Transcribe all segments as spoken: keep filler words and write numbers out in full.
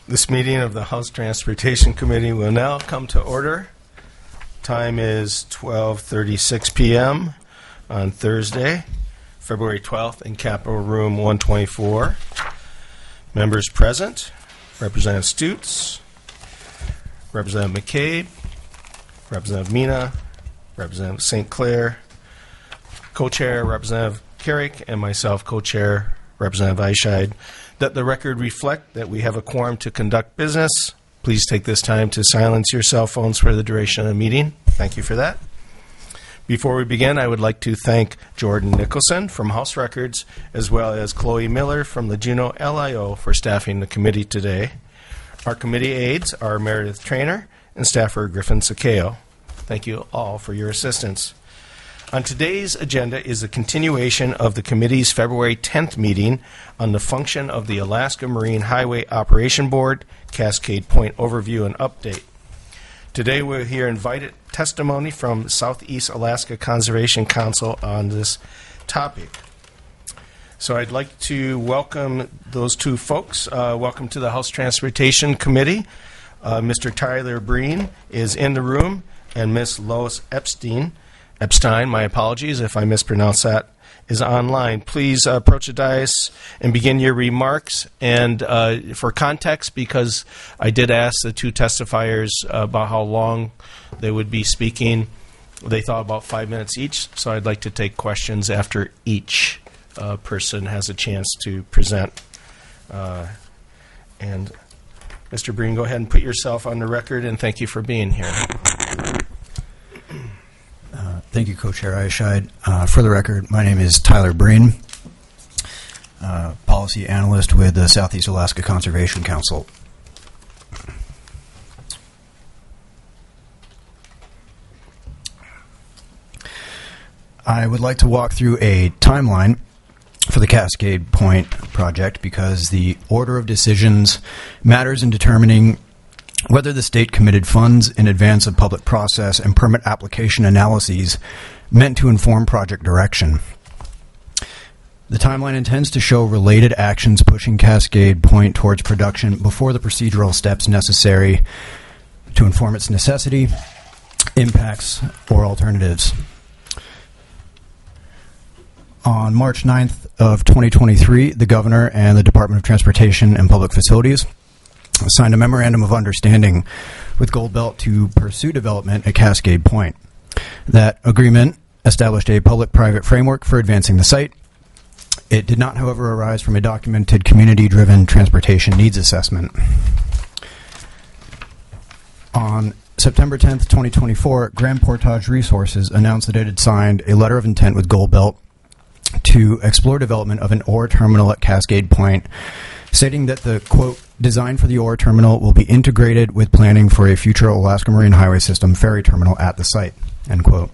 This meeting of the House Transportation Committee will now come to order. Time is twelve thirty-six p.m. on Thursday, February twelfth, in Capitol Room one twenty-four. Members present: Representative Stutes, Representative McCabe, Representative Mina, Representative Saint Clair, Co-Chair Representative Carrick, and myself, Co-Chair Representative Eichscheid. That the record reflect that we have a quorum to conduct business. Please take this time to silence your cell phones for the duration of the meeting. Thank you for that. Before we begin, I would like to thank Jordan Nicholson from House Records, as well as Chloe Miller from the Juneau L I O for staffing the committee today. Our committee aides are Meredith Traynor and staffer Griffin Sakeo. Thank you all for your assistance. On today's agenda is a continuation of the committee's February tenth meeting on the function of the Alaska Marine Highway Operation Board, Cascade Point Overview and Update. Today we'll hear invited testimony from Southeast Alaska Conservation Council on this topic. So I'd like to welcome those two folks. Uh, welcome to the House Transportation Committee. Uh, Mister Tyler Breen is in the room, and Miz Lois Epstein Epstein, my apologies if I mispronounce that, is online. Please uh, approach the dais and begin your remarks. And uh, for context, because I did ask the two testifiers uh, about how long they would be speaking, they thought about five minutes each. So I'd like to take questions after each uh, person has a chance to present. Uh, and Mister Breen, go ahead and put yourself on the record, and thank you for being here. Uh, thank you, Co-Chair Eichscheid. Uh, for the record, my name is Tyler Breen, uh, policy analyst with the Southeast Alaska Conservation Council. I would like to walk through a timeline for the Cascade Point project because the order of decisions matters in determining whether the state committed funds in advance of public process and permit application analyses meant to inform project direction. The timeline intends to show related actions pushing Cascade Point towards production before the procedural steps necessary to inform its necessity, impacts, or alternatives. On March ninth of twenty twenty-three, the Governor and the Department of Transportation and Public Facilities signed a memorandum of understanding with Goldbelt to pursue development at Cascade Point. That agreement established a public-private framework for advancing the site. It did not, however, arise from a documented community-driven transportation needs assessment. On September tenth, twenty twenty-four, Grand Portage Resources announced that it had signed a letter of intent with Goldbelt to explore development of an ore terminal at Cascade Point, stating that the, quote, design for the ore terminal will be integrated with planning for a future Alaska Marine Highway System ferry terminal at the site, end quote.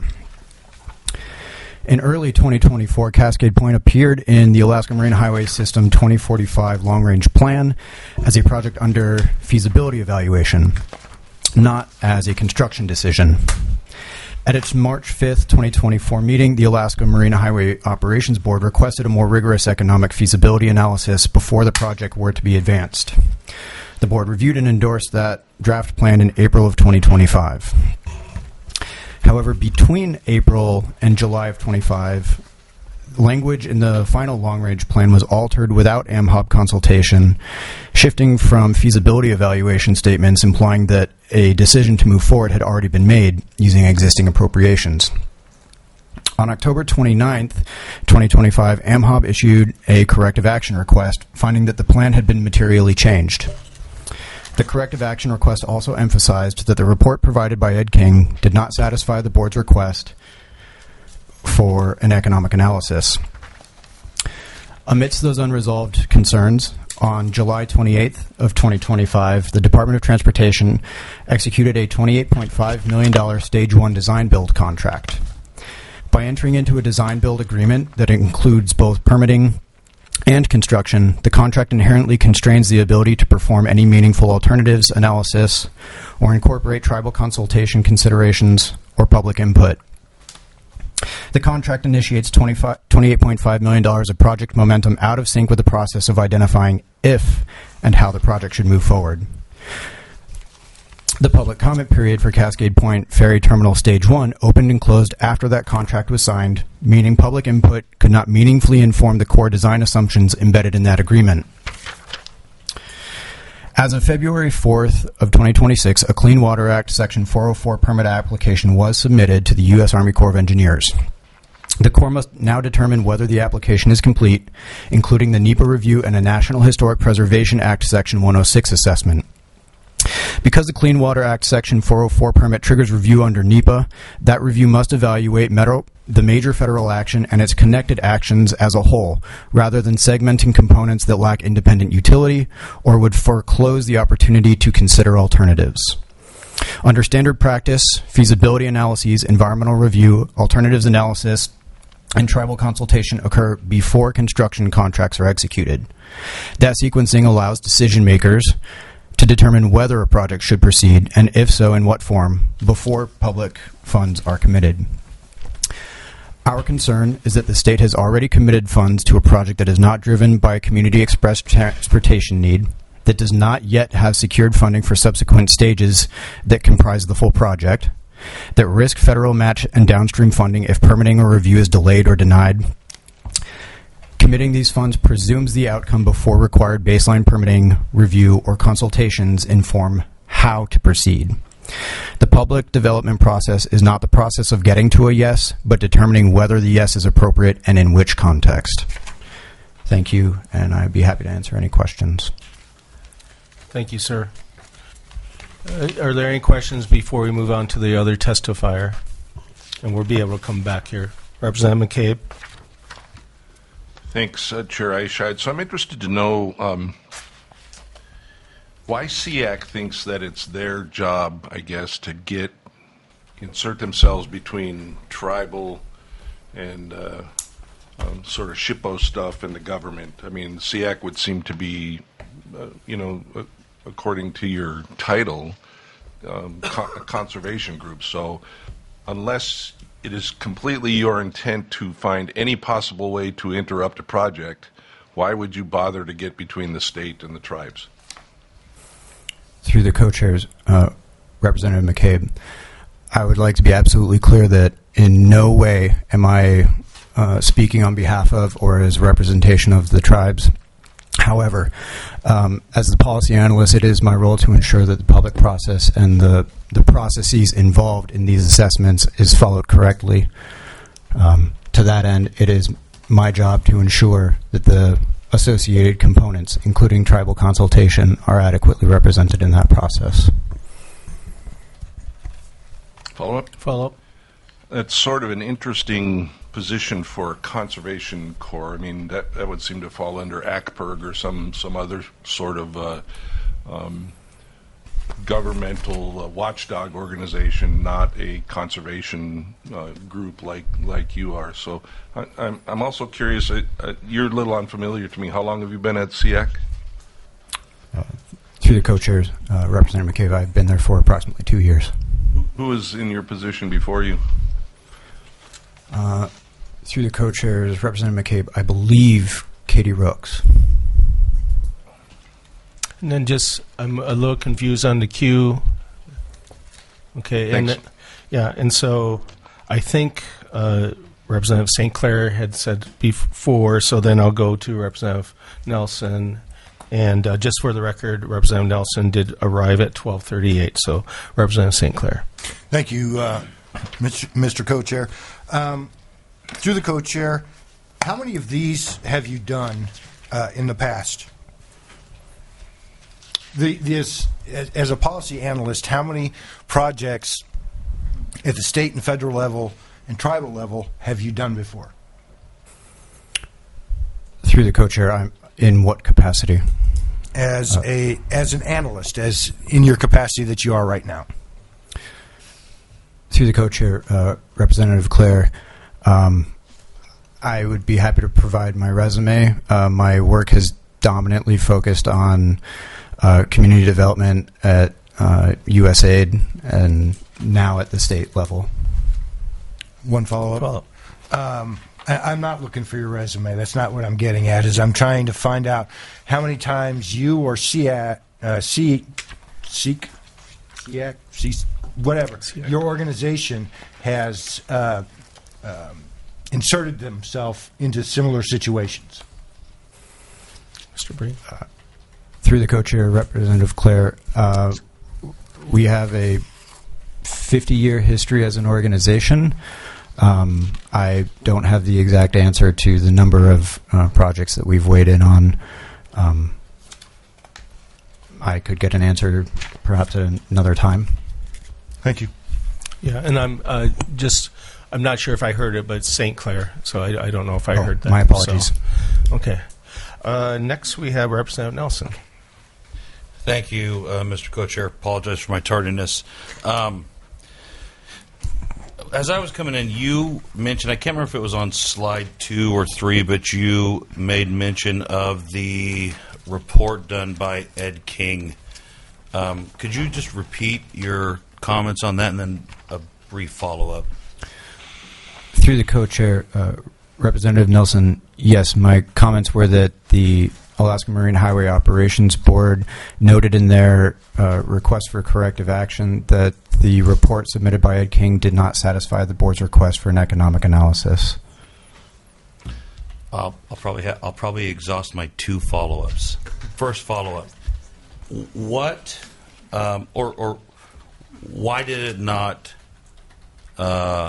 In early twenty twenty-four, Cascade Point appeared in the Alaska Marine Highway System twenty forty-five long-range plan as a project under feasibility evaluation, not as a construction decision. At its March fifth, twenty twenty-four meeting, the Alaska Marine Highway Operations Board requested a more rigorous economic feasibility analysis before the project were to be advanced. The board reviewed and endorsed that draft plan in April of twenty twenty-five. However, between April and July of twenty-five, language in the final long-range plan was altered without A M H O B consultation, shifting from feasibility evaluation statements implying that a decision to move forward had already been made using existing appropriations. On October twenty-ninth, twenty twenty-five, A M H O B issued a corrective action request, finding that the plan had been materially changed. The corrective action request also emphasized that the report provided by Ed King did not satisfy the board's request for an economic analysis. Amidst those unresolved concerns, on July twenty-eighth of twenty twenty-five, the Department of Transportation executed a twenty-eight point five million dollars Stage one design-build contract. By entering into a design-build agreement that includes both permitting and construction, the contract inherently constrains the ability to perform any meaningful alternatives analysis or incorporate tribal consultation considerations or public input. The contract initiates twenty-eight point five million dollars of project momentum out of sync with the process of identifying if and how the project should move forward. The public comment period for Cascade Point Ferry Terminal Stage one opened and closed after that contract was signed, meaning public input could not meaningfully inform the core design assumptions embedded in that agreement. As of February fourth of twenty twenty-six, a Clean Water Act Section four oh four permit application was submitted to the U S Army Corps of Engineers. The Corps must now determine whether the application is complete, including the NEPA review and a National Historic Preservation Act Section one oh six assessment. Because the Clean Water Act Section four oh four permit triggers review under NEPA, that review must evaluate metro, the major federal action and its connected actions as a whole, rather than segmenting components that lack independent utility or would foreclose the opportunity to consider alternatives. Under standard practice, feasibility analyses, environmental review, alternatives analysis, and tribal consultation occur before construction contracts are executed. That sequencing allows decision makers to determine whether a project should proceed, and if so, in what form, before public funds are committed. Our concern is that the state has already committed funds to a project that is not driven by a community express transportation need, that does not yet have secured funding for subsequent stages that comprise the full project, that risk federal match and downstream funding if permitting or review is delayed or denied. Committing these funds presumes the outcome before required baseline permitting, review, or consultations inform how to proceed. The public development process is not the process of getting to a yes, but determining whether the yes is appropriate and in which context. Thank you, and I'd be happy to answer any questions. Thank you, sir. Uh, are there any questions before we move on to the other testifier? And we'll be able to come back here. Representative McCabe. Thanks, uh, Chair Eichscheid. So I'm interested to know um, why S E A C thinks that it's their job, I guess, to get insert themselves between tribal and uh, um, sort of SHPO stuff and the government. I mean, S E A C would seem to be, uh, you know, uh, according to your title, um, co- a conservation group. So unless it is completely your intent to find any possible way to interrupt a project, why would you bother to get between the state and the tribes? Through the co-chairs, uh, Representative McCabe, I would like to be absolutely clear that in no way am I uh, speaking on behalf of or as representation of the tribes. However, um, as the policy analyst, it is my role to ensure that the public process and the, the processes involved in these assessments is followed correctly. Um, to that end, it is my job to ensure that the associated components, including tribal consultation, are adequately represented in that process. Follow up? Follow up. That's sort of an interesting position for a conservation corps. I mean, that, that would seem to fall under A C P E R G or some, some other sort of uh, um, governmental uh, watchdog organization, not a conservation uh, group like like you are. So I, I'm, I'm also curious, uh, uh, you're a little unfamiliar to me. How long have you been at S E A C? Uh, through the co-chairs, uh, Representative McCabe, I've been there for approximately two years. Who, who was in your position before you? Uh, through the co-chairs, Representative McCabe, I believe Katie Rooks. And then just, I'm a little confused on the queue. Okay. Thanks. And, yeah, and so I think uh, Representative Saint Clair had said before, so then I'll go to Representative Nelson. And uh, just for the record, Representative Nelson did arrive at twelve thirty-eight. So Representative Saint Clair. Thank you, uh, Mister Co-Chair. Um, through the co-chair, how many of these have you done uh, in the past? The, this, as, as a policy analyst, how many projects at the state and federal level and tribal level have you done before? Through the co-chair, I'm in what capacity? As Uh, a as an analyst, as in your capacity that you are right now. Through the co-chair, uh, Representative Claire, um, I would be happy to provide my resume. Uh, my work has dominantly focused on uh, community development at uh, U S A I D and now at the state level. One follow-up. Follow up. Um, I, I'm not looking for your resume. That's not what I'm getting at. Is I'm trying to find out how many times you or SEAC, uh, SEAC, SEAC, SEAC, SEAC, whatever, SEAC. your organization has uh, um, inserted themselves into similar situations. Mister Breen? Through the co-chair, Representative Clare, uh, we have a fifty-year history as an organization. Um, I don't have the exact answer to the number of uh, projects that we've weighed in on. Um, I could get an answer perhaps at another time. Thank you. Yeah, and I'm uh, just, I'm not sure if I heard it, but it's Saint Clair, so I, I don't know if I Oh, heard that. my apologies. So, okay. Uh, next, we have Representative Nelson. Thank you, uh, Mister Co-Chair. Apologize for my tardiness. Um, as I was coming in, you mentioned, I can't remember if it was on slide two or three, but you made mention of the report done by Ed King. Um, could you just repeat your comments on that and then a brief follow-up? Through the co-chair, uh, Representative Nelson, yes, my comments were that the Alaska Marine Highway Operations Board noted in their uh, request for corrective action that the report submitted by Ed King did not satisfy the board's request for an economic analysis. I'll, I'll probably ha- I'll probably exhaust my two follow-ups. First follow-up: what um, or or why did it not uh,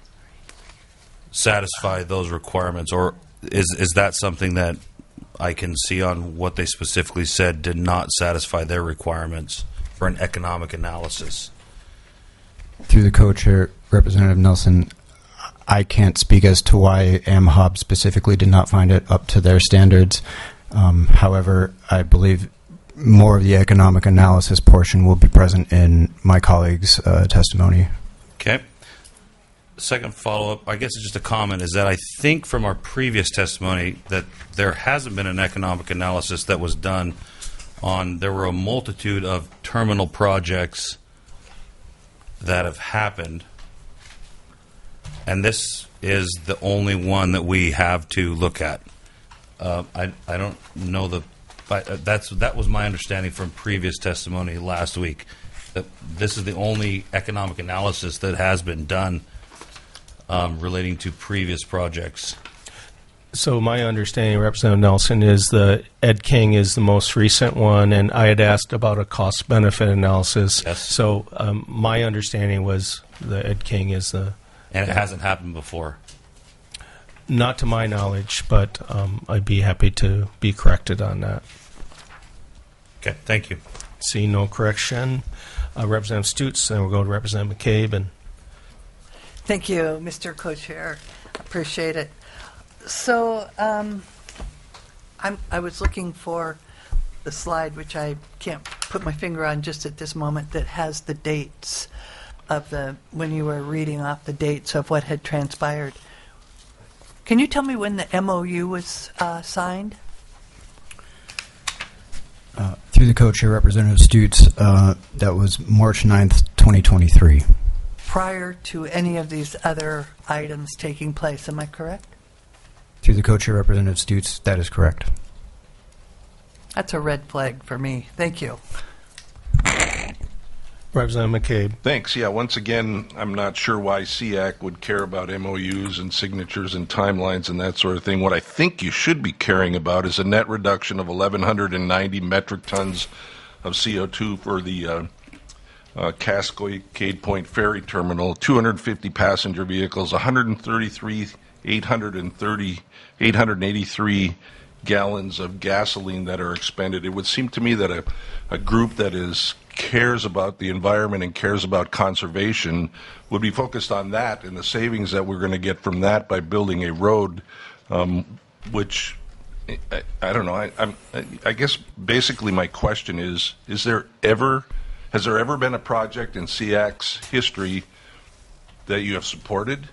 satisfy those requirements, or is is that something that I can see on what they specifically said did not satisfy their requirements for an economic analysis? Through the co-chair, Representative Nelson, I can't speak as to why AmHob specifically did not find it up to their standards. Um, however, I believe more of the economic analysis portion will be present in my colleague's uh, testimony. Okay. Second follow-up, I guess it's just a comment, is that I think from our previous testimony that there hasn't been an economic analysis that was done on, there were a multitude of terminal projects that have happened, and this is the only one that we have to look at. Uh, I, I don't know the, but uh, that's that was my understanding from previous testimony last week, that this is the only economic analysis that has been done Um, relating to previous projects. So my understanding, Representative Nelson, is the Ed King is the most recent one, and I had asked about a cost-benefit analysis. Yes. So um, my understanding was the Ed King is the, And it hasn't happened before. not to my knowledge, but um, I'd be happy to be corrected on that. Okay, thank you. See no correction. Uh, Representative Stutz, then we'll go to Representative McCabe. And Thank you, Mister Co-Chair. Appreciate it. So um, I'm, I was looking for the slide, which I can't put my finger on just at this moment, that has the dates of the, when you were reading off the dates of what had transpired. Can you tell me when the M O U was uh, signed? Uh, through the co-chair, Representative Stutz, uh, that was March ninth, twenty twenty-three. Prior to any of these other items taking place, am I correct? Through the co-chair, Representative Stutz, that is correct. That's a red flag for me. Thank you. Representative McCabe. Thanks. Yeah, once again, I'm not sure why SEAC would care about M O Us and signatures and timelines and that sort of thing. What I think you should be caring about is a net reduction of eleven ninety metric tons of C O two for the uh, uh, Cascade Point Ferry Terminal, two hundred fifty passenger vehicles, one hundred thirty-three, eight hundred thirty, eight hundred eighty-three gallons of gasoline that are expended. It would seem to me that a, a group that is cares about the environment and cares about conservation would be focused on that and the savings that we're going to get from that by building a road, um, which I, I don't know. I, I'm, I guess basically my question is: Is there ever, has there ever been a project in SEAC's history that you have supported?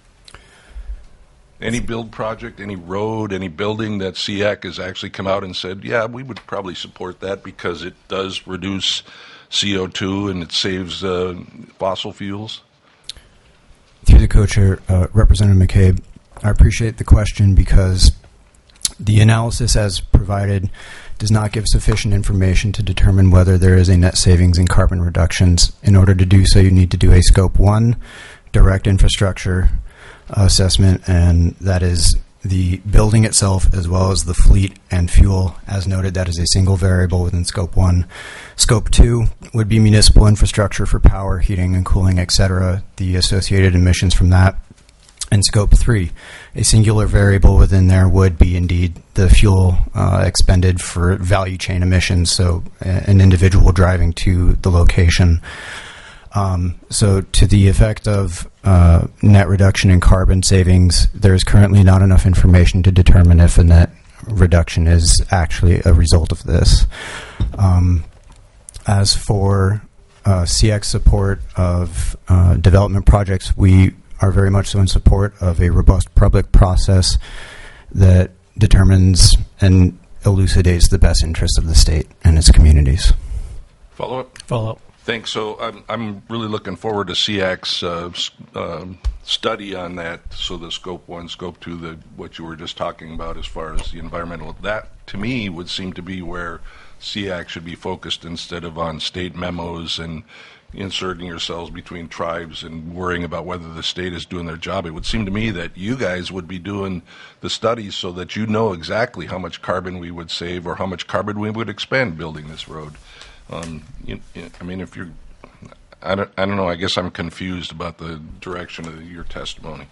Any build project, any road, any building that SEAC has actually come out and said, yeah, we would probably support that because it does reduce C O two and it saves uh, fossil fuels? Through the co-chair, uh, Representative McCabe, I appreciate the question because the analysis as provided does not give sufficient information to determine whether there is a net savings in carbon reductions. In order to do so, you need to do a Scope one direct infrastructure assessment, and that is the building itself as well as the fleet and fuel. As noted, that is a single variable within Scope one. Scope two would be municipal infrastructure for power, heating, and cooling, et cetera, the associated emissions from that. And Scope three, a singular variable within there would be indeed the fuel uh, expended for value chain emissions, so a- an individual driving to the location. Um, so to the effect of uh, net reduction in carbon savings, there's currently not enough information to determine if a net reduction is actually a result of this. Um, as for uh, C X support of uh, development projects, we are very much so in support of a robust public process that determines and elucidates the best interests of the state and its communities. Follow up? Follow up. Thanks. So I'm I'm really looking forward to C A C's uh, s- um, study on that. So the Scope One, Scope Two, the what you were just talking about as far as the environmental. That to me would seem to be where C A C should be focused instead of on state memos and inserting yourselves between tribes and worrying about whether the state is doing their job. It would seem to me that you guys would be doing the studies so that you know exactly how much carbon we would save or how much carbon we would expend building this road. Um, you, you- I mean, if you're, I don't, I don't know, I guess I'm confused about the direction of your testimony.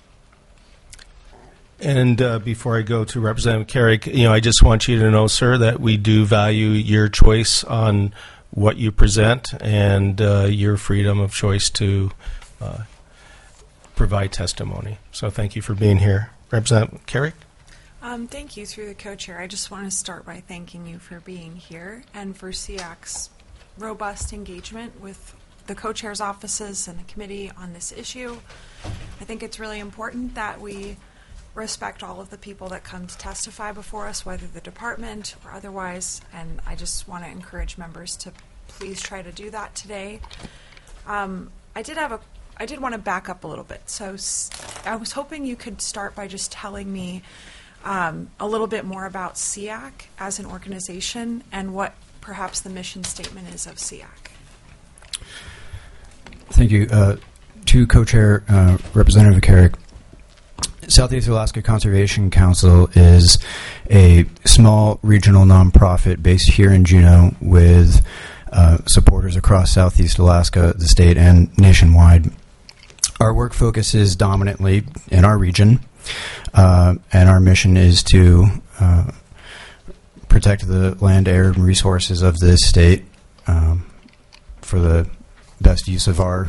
And uh, before I go to Representative Carrick, you know, I just want you to know, sir, that we do value your choice on what you present and uh, your freedom of choice to uh, provide testimony. So thank you for being here. Representative Carrick? Um, thank you through the co-chair. I just want to start by thanking you for being here and for C A C's robust engagement with the co-chair's offices and the committee on this issue. I think it's really important that we respect all of the people that come to testify before us, whether the department or otherwise, and I just want to encourage members to please try to do that today. Um, I did have a, I did want to back up a little bit. So s- I was hoping you could start by just telling me um, a little bit more about C A C as an organization and what perhaps the mission statement is of C A C. Thank you. Uh, to co-chair uh, Representative Carrick, Southeast Alaska Conservation Council is a small regional nonprofit based here in Juneau with uh, supporters across Southeast Alaska, the state, and nationwide. Our work focuses dominantly in our region, uh, and our mission is to uh, protect the land, air, and resources of this state um, for the best use of our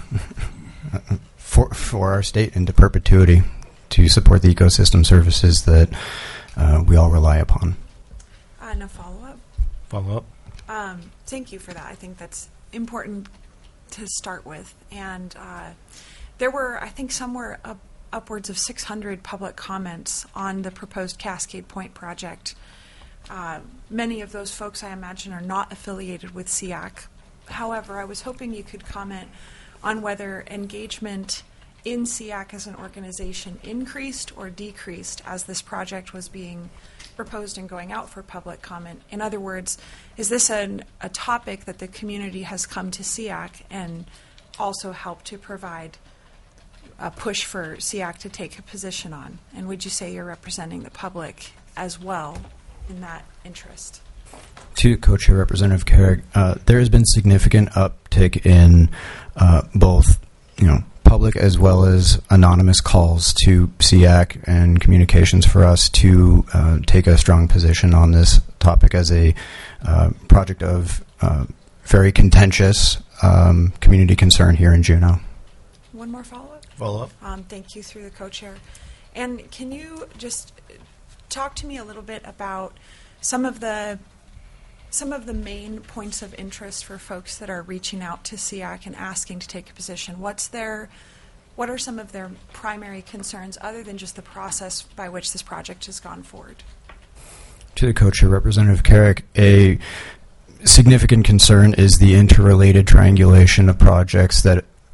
for for our state into perpetuity, to support the ecosystem services that uh, we all rely upon. Uh, no follow-up. Follow up. Um, thank you for that. I think that's important to start with. And uh, there were, I think, somewhere up, upwards of six hundred public comments on the proposed Cascade Point project. Uh, many of those folks, I imagine, are not affiliated with C A C. However, I was hoping you could comment on whether engagement in C A C as an organization increased or decreased as this project was being proposed and going out for public comment. In other words, is this an, a topic that the community has come to C A C and also helped to provide a push for C A C to take a position on? And would you say you're representing the public as well in that interest? To co-chair Representative Carrick, uh, there has been significant uptick in uh, both, you know, public as well as anonymous calls to C A C and communications for us to uh, take a strong position on this topic as a uh, project of uh, very contentious um, community concern here in Juneau. One more follow-up? Follow up. Um, thank you through the co-chair. And can you just talk to me a little bit about some of the some of the main points of interest for folks that are reaching out to C A C and asking to take a position? What's their, what are some of their primary concerns other than just the process by which this project has gone forward? To the co-chair Representative Carrick, a significant concern is the interrelated triangulation of projects that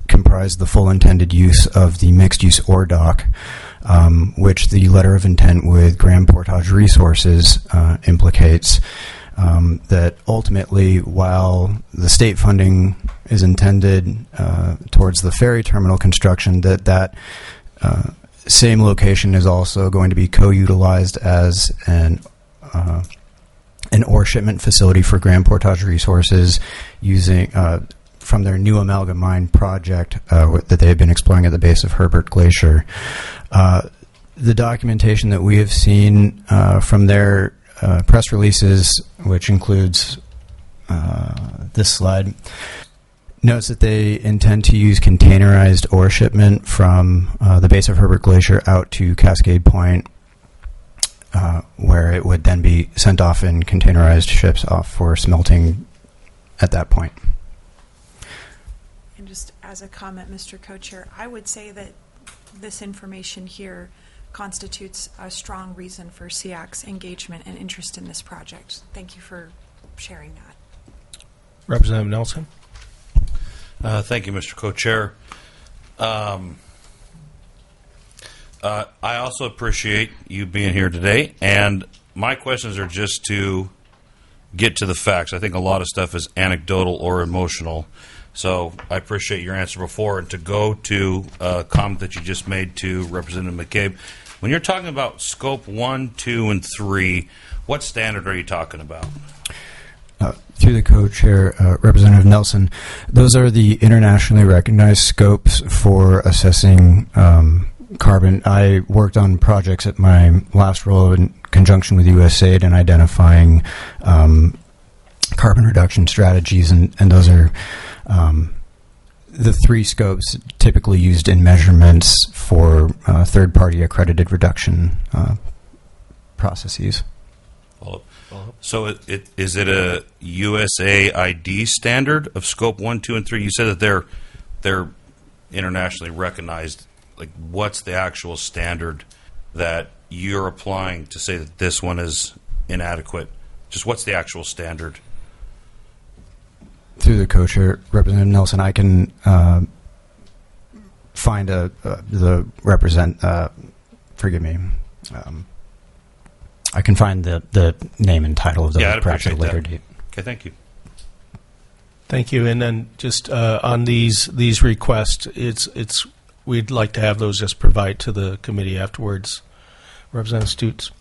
comprise the full intended use of the mixed-use ore dock, um, which the letter of intent with Grand Portage Resources uh, implicates. Um, that ultimately, while the state funding is intended uh, towards the ferry terminal construction, that that uh, same location is also going to be co-utilized as an uh, an ore shipment facility for Grand Portage Resources, using uh, from their new amalgam mine project uh, that they have been exploring at the base of Herbert Glacier. Uh, the documentation that we have seen uh, from their uh, press releases, which includes uh, this slide, notes that they intend to use containerized ore shipment from uh, the base of Herbert Glacier out to Cascade Point, uh, where it would then be sent off in containerized ships off for smelting at that point. And just as a comment, Mister Co-Chair, I would say that this information here constitutes a strong reason for S E A C's engagement and interest in this project. Thank you for sharing that. Representative Nelson. Uh, thank you, Mister Co-Chair. Um, uh, I also appreciate you being here today, and my questions are just to get to the facts. I think a lot of stuff is anecdotal or emotional, so I appreciate your answer before. And to go to a comment that you just made to Representative McCabe, when you're talking about scope one, two, and three, what standard are you talking about? Uh, through the co-chair, uh, Representative Nelson, those are the internationally recognized scopes for assessing um, carbon. I worked on projects at my last role in conjunction with U S A I D in identifying um, carbon reduction strategies, and, and those are um, the three scopes typically used in measurements for uh, third-party accredited reduction uh, processes. Well, so it, it, is it a U S A I D standard of scope one, two, and three? You said that they're they're internationally recognized. Like, what's the actual standard that you're applying to say that this one is inadequate? Just what's the actual standard? Through the co-chair, Representative Nelson, I can uh, find a uh, the represent. Uh, forgive me. Um, I can find the, the name and title of the yeah, I'd perhaps at a later that. date. Okay, thank you. Thank you. And then just uh, on these these requests, it's it's we'd like to have those just provide to the committee afterwards. Representative Stutes.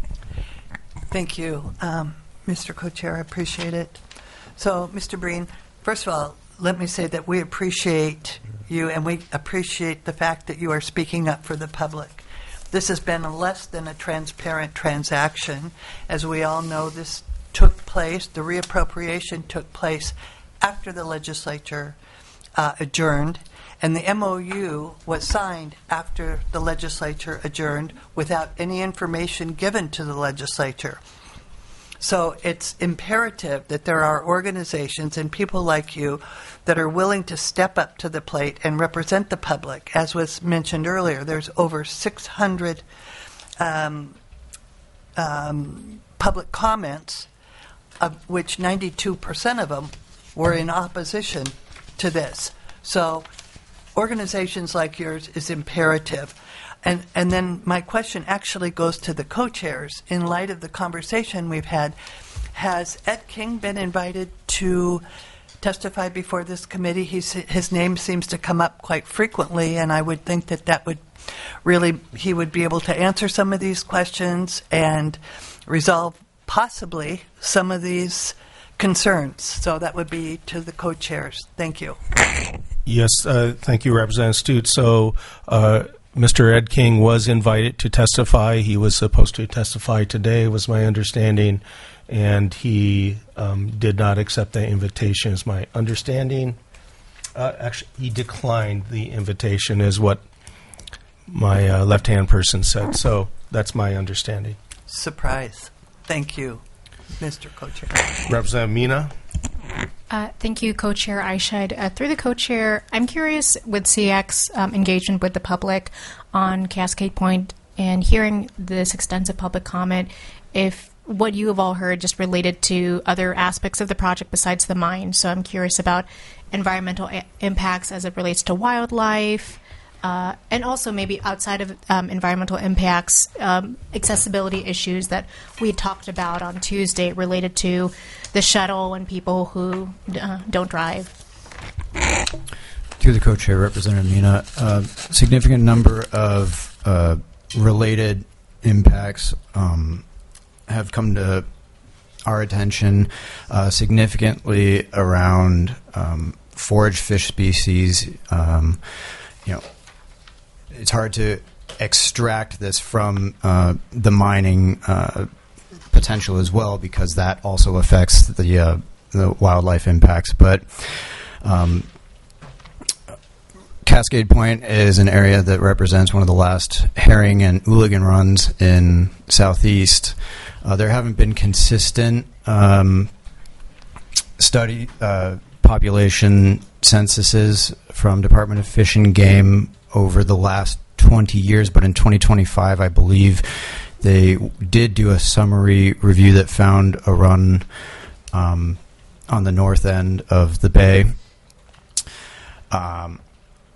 Thank you, um, Mister Co-Chair. I appreciate it. So, Mister Breen, first of all, let me say that we appreciate you, and we appreciate the fact that you are speaking up for the public. This has been a less than a transparent transaction. As we all know, this took place, the reappropriation took place after the legislature uh, adjourned, and the M O U was signed after the legislature adjourned without any information given to the legislature. So it's imperative that there are organizations and people like you that are willing to step up to the plate and represent the public. As was mentioned earlier, there's over six hundred um, um, public comments, of which ninety-two percent of them were in opposition to this. So organizations like yours is imperative. And and then my question actually goes to the co-chairs. In light of the conversation we've had, has Ed King been invited to testify before this committee? He's, his name seems to come up quite frequently, and I would think that that would really, he would be able to answer some of these questions and resolve possibly some of these concerns. So that would be to the co-chairs. Thank you. Yes, uh, thank you, Representative Stutes. So uh, Mister Ed King was invited to testify. He was supposed to testify today, was my understanding, and he um, did not accept the invitation, is my understanding. Uh, actually, he declined the invitation, is what my uh, left-hand person said. So that's my understanding. Surprise. Thank you, Mister Co-Chair. Representative Mina. Uh, thank you, Co-Chair Eichscheid. Uh, through the Co-Chair, I'm curious with C X um, engagement with the public on Cascade Point and hearing this extensive public comment, if what you have all heard just related to other aspects of the project besides the mine. So I'm curious about environmental a- impacts as it relates to wildlife, uh, and also maybe outside of um, environmental impacts, um, accessibility issues that we talked about on Tuesday related to the shuttle and people who uh, don't drive. Through the co-chair, Representative Mina, a significant number of uh, related impacts um, have come to our attention, uh, significantly around um, forage fish species. Um, you know, it's hard to extract this from uh, the mining uh, potential as well, because that also affects the uh, the wildlife impacts. But um, Cascade Point is an area that represents one of the last herring and hooligan runs in Southeast. Uh, there haven't been consistent um, study uh, population censuses from Department of Fish and Game over the last twenty years, but in twenty twenty-five, I believe they did do a summary review that found a run um, on the north end of the bay. Um,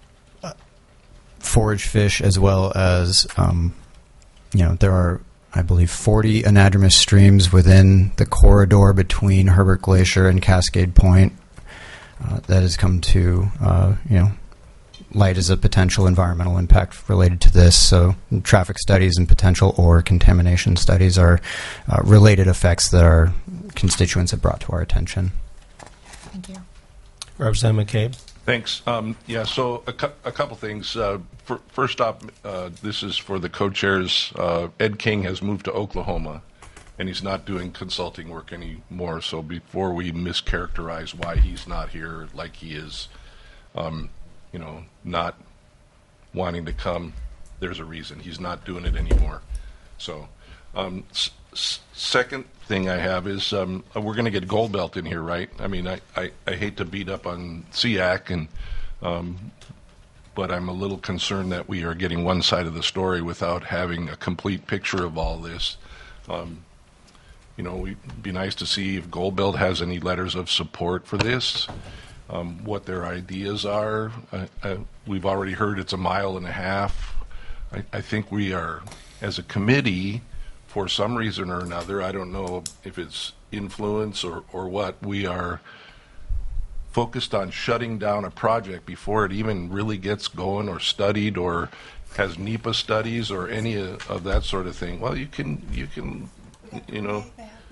forage fish, as well as, um, you know, there are, I believe, forty anadromous streams within the corridor between Herbert Glacier and Cascade Point uh, that has come to, uh, you know, light as a potential environmental impact related to this. So traffic studies and potential ore contamination studies are uh, related effects that our constituents have brought to our attention. Thank you. Representative McCabe. Thanks. Um, yeah, so a, cu- a couple things. Uh, for, first off, uh, this is for the co-chairs. Uh, Ed King has moved to Oklahoma, and he's not doing consulting work anymore. So before we mischaracterize why he's not here like he is, um, you know, not wanting to come, there's a reason. He's not doing it anymore. So um, s- s- second thing I have is um, we're going to get Gold Belt in here, right? I mean, I, I, I hate to beat up on S E A C, and um, but I'm a little concerned that we are getting one side of the story without having a complete picture of all this. Um, you know, it'd be nice to see if Gold Belt has any letters of support for this, um, what their ideas are. I, I, we've already heard it's a mile and a half. I, I think we are, as a committee, for some reason or another, I don't know if it's influence or, or what, we are focused on shutting down a project before it even really gets going or studied or has NEPA studies or any of, of that sort of thing. Well, you can, you can, you know,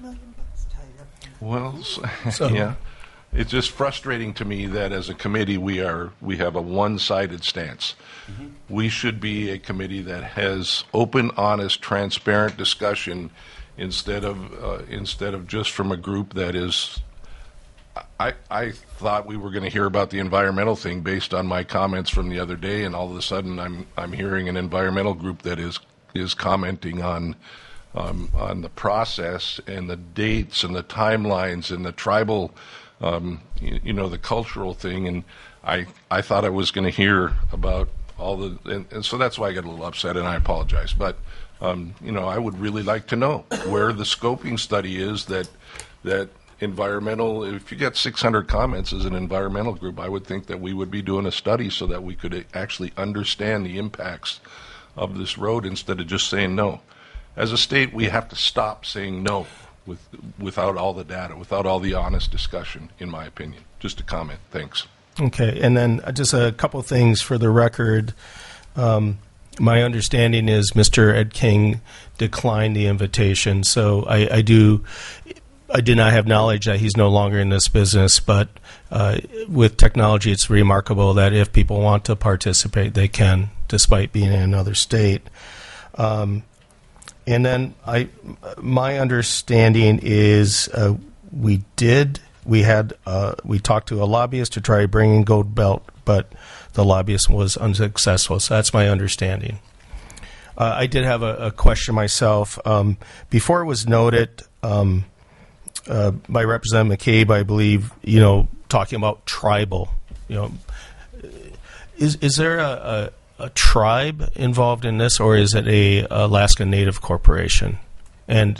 well, so, yeah. It's just frustrating to me that as a committee we are we have a one-sided stance. Mm-hmm. We should be a committee that has open, honest, transparent discussion instead of uh, instead of just from a group that is. I I thought we were going to hear about the environmental thing based on my comments from the other day, and all of a sudden I'm I'm hearing an environmental group that is is commenting on. Um, on the process and the dates and the timelines and the tribal, um, you, you know, the cultural thing. And I, I thought I was going to hear about all the, and, and so that's why I got a little upset, and I apologize. But, um, you know, I would really like to know where the scoping study is that, that environmental, if you get six hundred comments as an environmental group, I would think that we would be doing a study so that we could actually understand the impacts of this road instead of just saying no. As a state, we have to stop saying no with, without all the data, without all the honest discussion, in my opinion. Just a comment. Thanks. Okay, and then just a couple things for the record. Um, my understanding is Mister Ed King declined the invitation, so I, I do. I did not have knowledge that he's no longer in this business, but uh, with technology, it's remarkable that if people want to participate, they can, despite being in another state. Um, And then I, my understanding is uh, we did, we had, uh, we talked to a lobbyist to try to bring in Gold Belt, but the lobbyist was unsuccessful. So that's my understanding. Uh, I did have a, a question myself. Um, before it was noted um, uh, by Representative McCabe, I believe, you know, talking about tribal, you know, is is there a, a a tribe involved in this, or is it a Alaska Native corporation? And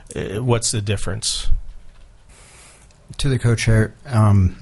Uh, What's the difference? To the co-chair, um,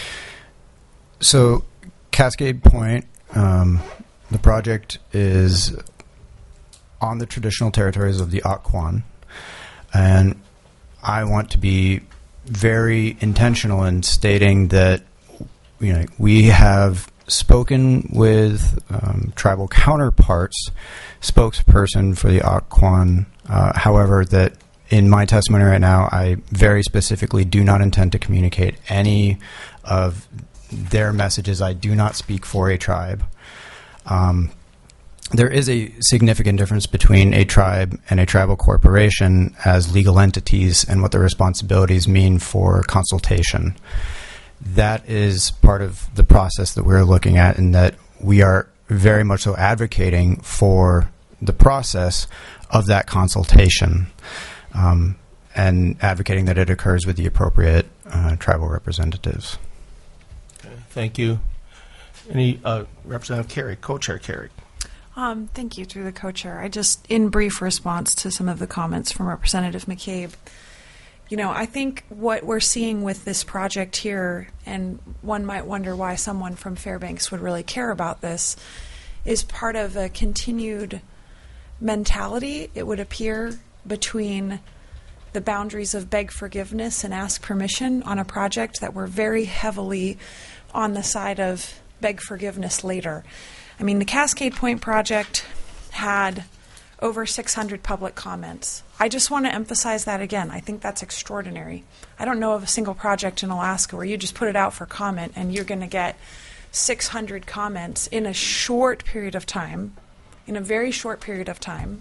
so Cascade Point, um, the project is on the traditional territories of the Occoquan, and I want to be very intentional in stating that, you know, we have spoken with um, tribal counterparts, spokesperson for the Occoquan, uh, however, that in my testimony right now, I very specifically do not intend to communicate any of their messages. I do not speak for a tribe. Um, there is a significant difference between a tribe and a tribal corporation as legal entities and what their responsibilities mean for consultation. That is part of the process that we're looking at, and that we are very much so advocating for the process of that consultation. Um, and advocating that it occurs with the appropriate uh, tribal representatives. Okay, thank you. Any uh, Representative Carey, Co-Chair Carey. Um, thank you, through the co-chair. I just, in brief response to some of the comments from Representative McCabe, you know, I think what we're seeing with this project here, and one might wonder why someone from Fairbanks would really care about this, is part of a continued mentality, it would appear, between the boundaries of beg forgiveness and ask permission on a project that were very heavily on the side of beg forgiveness later. I mean, the Cascade Point project had over six hundred public comments. I just want to emphasize that again. I think that's extraordinary. I don't know of a single project in Alaska where you just put it out for comment and you're going to get six hundred comments in a short period of time, in a very short period of time.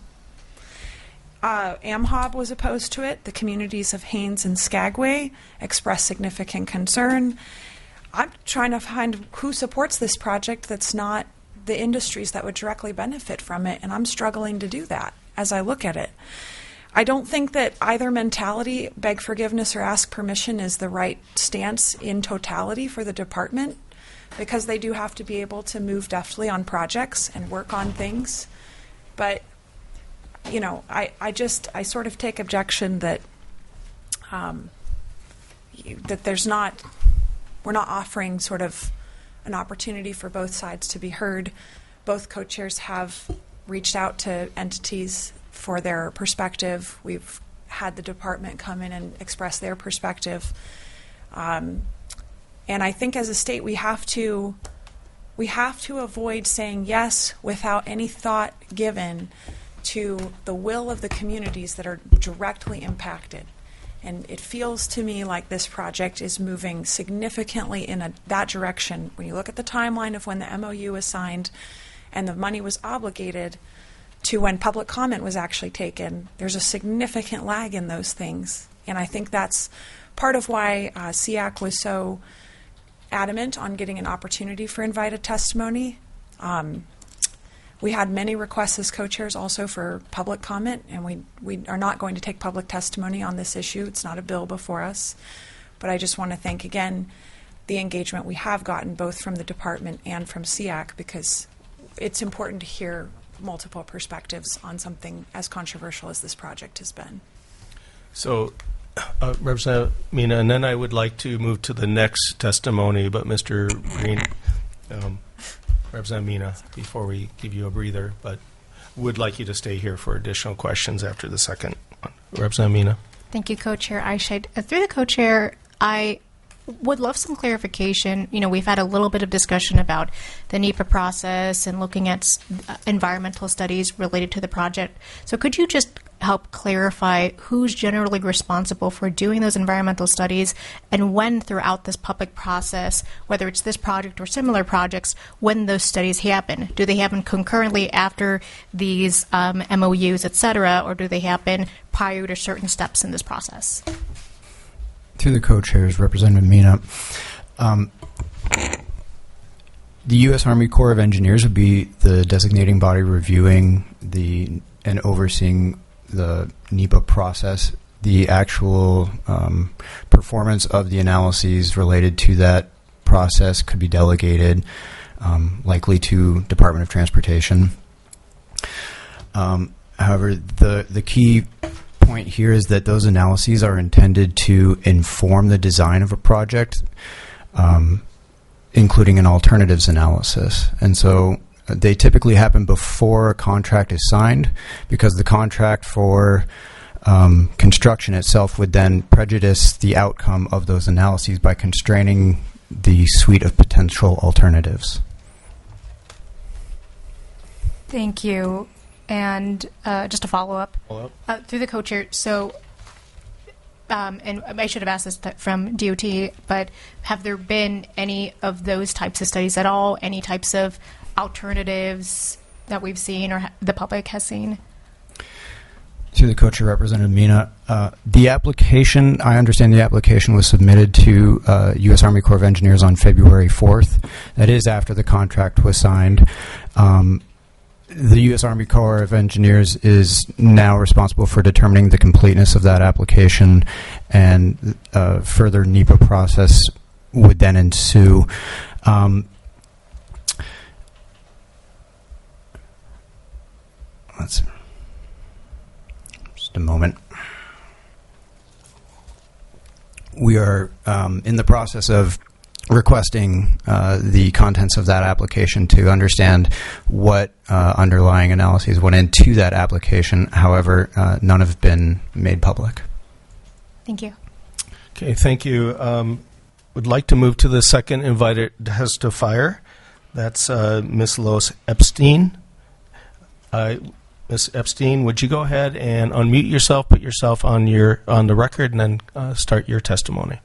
Uh, AmHob was opposed to it. The communities of Haines and Skagway expressed significant concern. I'm trying to find who supports this project that's not the industries that would directly benefit from it, and I'm struggling to do that as I look at it. I don't think that either mentality, beg forgiveness or ask permission, is the right stance in totality for the department, because they do have to be able to move deftly on projects and work on things. But you know, I, I just, I sort of take objection that um, you, that there's not, we're not offering sort of an opportunity for both sides to be heard. Both co-chairs have reached out to entities for their perspective. We've had the department come in and express their perspective. Um, and I think as a state we have to, we have to avoid saying yes without any thought given to the will of the communities that are directly impacted. And it feels to me like this project is moving significantly in a, that direction. When you look at the timeline of when the M O U was signed and the money was obligated to when public comment was actually taken, there's a significant lag in those things. And I think that's part of why uh, S E A C was so adamant on getting an opportunity for invited testimony. Um, We had many requests as co-chairs also for public comment, and we, we are not going to take public testimony on this issue. It's not a bill before us. But I just want to thank again the engagement we have gotten both from the department and from S E A C, because it's important to hear multiple perspectives on something as controversial as this project has been. So, uh, Representative Mina, and then I would like to move to the next testimony, but Mister Green, um, Representative Mina, before we give you a breather, but would like you to stay here for additional questions after the second one. Representative Mina. Thank you, Co-Chair Eichheit. Uh, through the Co-Chair, I would love some clarification. You know, we've had a little bit of discussion about the NEPA process and looking at uh, environmental studies related to the project. So could you just help clarify who's generally responsible for doing those environmental studies, and when throughout this public process, whether it's this project or similar projects, when those studies happen? Do they happen concurrently after these um, M O Us, et cetera, or do they happen prior to certain steps in this process? Through the co-chairs, Representative Mina, um, the U S Army Corps of Engineers would be the designating body reviewing the and overseeing the NEPA process. The actual um, performance of the analyses related to that process could be delegated, um, likely to Department of Transportation. Um, however, the the key point here is that those analyses are intended to inform the design of a project, um, including an alternatives analysis. And so uh, they typically happen before a contract is signed, because the contract for um, construction itself would then prejudice the outcome of those analyses by constraining the suite of potential alternatives. Thank you. And uh, just a follow-up. Follow-up. Uh, through the co-chair, so, um, and I should have asked this th- from D O T, but have there been any of those types of studies at all, any types of alternatives that we've seen or ha- the public has seen? To the co-chair, Representative Mina, uh, the application, I understand the application was submitted to uh, U S Army Corps of Engineers on February fourth. That is after the contract was signed. Um, the U S Army Corps of Engineers is now responsible for determining the completeness of that application, and uh, further NEPA process would then ensue. Um, let's Just a moment. We are um, in the process of requesting uh, the contents of that application to understand what uh, underlying analyses went into that application. However, uh, none have been made public. Thank you. Okay, thank you. Um, would like to move to the second invited testifier. That's uh, Miz Lois Epstein. Uh, Miz Epstein, would you go ahead and unmute yourself, put yourself on your on the record, and then uh, start your testimony?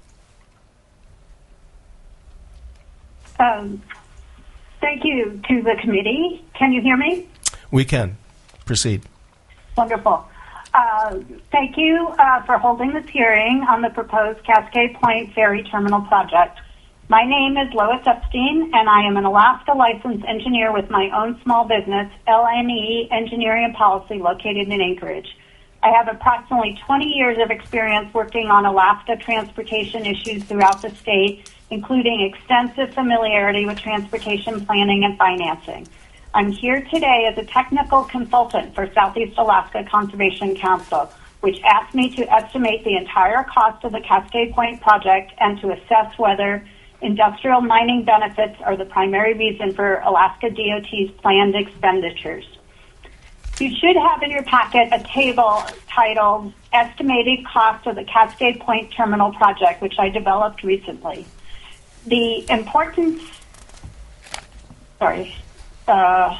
Um, thank you to the committee. Can you hear me? We can. Proceed. Wonderful. Uh, thank you uh, for holding this hearing on the proposed Cascade Point Ferry Terminal project. My name is Lois Epstein, and I am an Alaska licensed engineer with my own small business, L N E Engineering and Policy, located in Anchorage. I have approximately twenty years of experience working on Alaska transportation issues throughout the state, including extensive familiarity with transportation planning and financing. I'm here today as a technical consultant for Southeast Alaska Conservation Council, which asked me to estimate the entire cost of the Cascade Point project and to assess whether industrial mining benefits are the primary reason for Alaska D O T's planned expenditures. You should have in your packet a table titled Estimated Cost of the Cascade Point Terminal Project, which I developed recently. The importance, sorry, uh,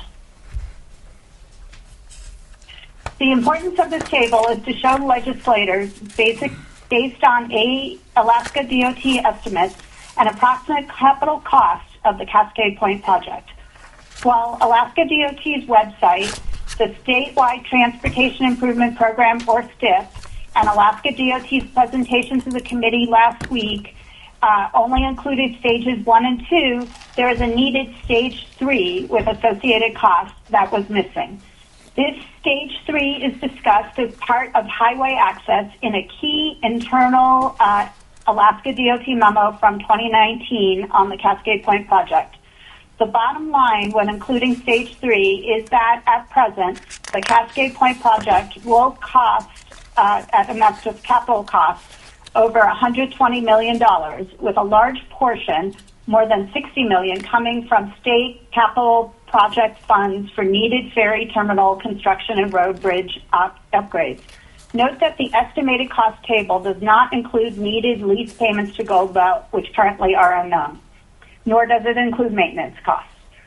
the importance of this table is to show legislators, basic, based on a Alaska D O T estimates, an approximate capital cost of the Cascade Point project. While Alaska D O T's website, the Statewide Transportation Improvement Program, or STIP, and Alaska D O T's presentation to the committee last week uh, only included stages one and two, there is a needed stage three with associated costs that was missing. This stage three is discussed as part of highway access in a key internal uh, Alaska D O T memo from twenty nineteen on the Cascade Point project. The bottom line when including stage three is that at present, the Cascade Point project will cost, uh, at a massive capital cost, over one hundred twenty million dollars, with a large portion, more than sixty million dollars, coming from state capital project funds for needed ferry terminal construction and road bridge up- upgrades. Note that the estimated cost table does not include needed lease payments to Gold Belt, which currently are unknown, nor does it include maintenance costs.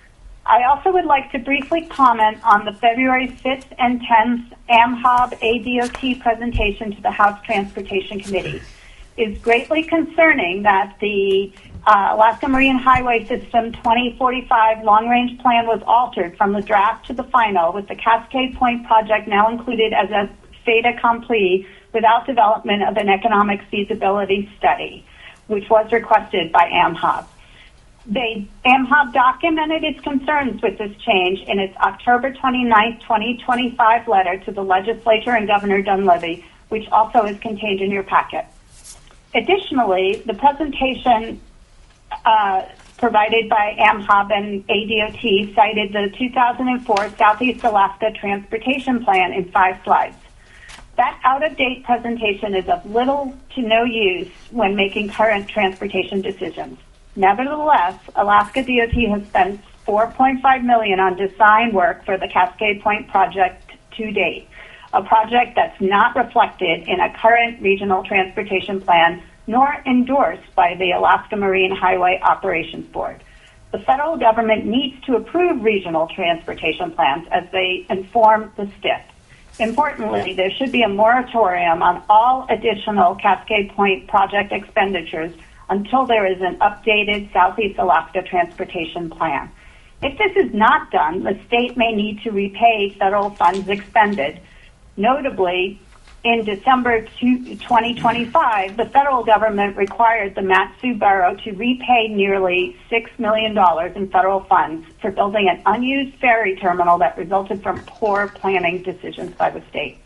I also would like to briefly comment on the February fifth and tenth AmHob A D O T presentation to the House Transportation Committee. It is greatly concerning that the uh, Alaska Marine Highway System twenty forty-five long-range plan was altered from the draft to the final, with the Cascade Point project now included as a fait accompli without development of an economic feasibility study, which was requested by AmHob. They, AmHob documented its concerns with this change in its October twenty-ninth, twenty twenty-five letter to the legislature and Governor Dunleavy, which also is contained in your packet. Additionally, the presentation uh, provided by AmHob and A D O T cited the two thousand four Southeast Alaska Transportation Plan in five slides. That out-of-date presentation is of little to no use when making current transportation decisions. Nevertheless, Alaska D O T has spent four point five million dollars on design work for the Cascade Point project to date, a project that's not reflected in a current regional transportation plan nor endorsed by the Alaska Marine Highway Operations Board. The federal government needs to approve regional transportation plans as they inform the S T I P. Importantly, there should be a moratorium on all additional Cascade Point project expenditures until there is an updated Southeast Alaska transportation plan. If this is not done, the state may need to repay federal funds expended. Notably, in December twenty twenty-five, the federal government required the Mat-Su Borough to repay nearly six million dollars in federal funds for building an unused ferry terminal that resulted from poor planning decisions by the state.